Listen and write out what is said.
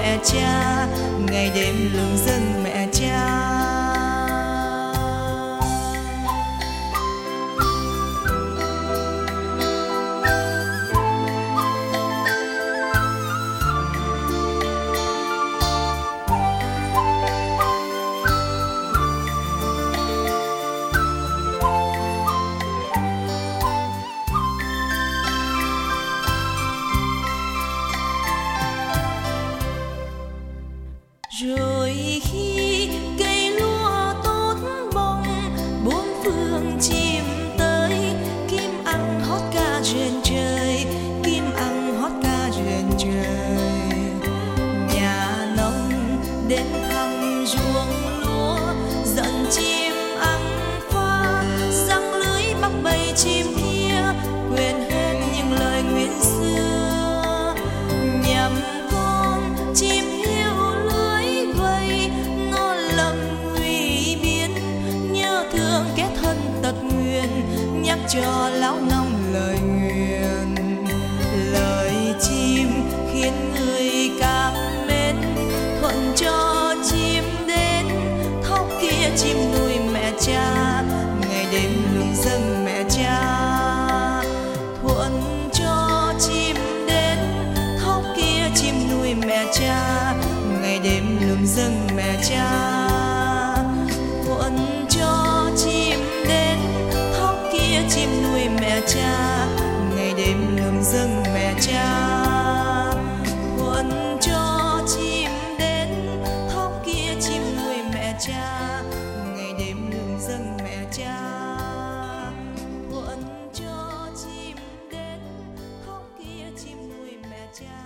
mẹ cha, ngày đêm lưng dâng mẹ cha. Rồi khi cây lúa tốt bông, bốn phương chim tới, kim ăn hót ca rền trời, kim ăn hót ca rền trời. Nhà nông đến thăm ruộng lúa, dẫn chim ăn pha, giăng lưới bắt bầy chim kia, quên hết những lời nguyện xưa. Nhằm con chim kết thân tật nguyền, nhắc cho lão nông lời nguyền. Lời chim khiến người cảm mến, thuận cho chim đến thóc kia chim nuôi mẹ cha, ngày đêm lưng dâng mẹ cha. Thuận cho chim đến thóc kia chim nuôi mẹ cha, ngày đêm lưng dâng mẹ cha. Thuận cho chim đến thóc kia chim nuôi mẹ cha, ngày đêm lưng dâng mẹ cha. Thuận cho chim đến thóc kia chim nuôi mẹ cha, ngày đêm lưng dâng mẹ cha. Thuận cho chim đến thóc kia chim nuôi mẹ cha.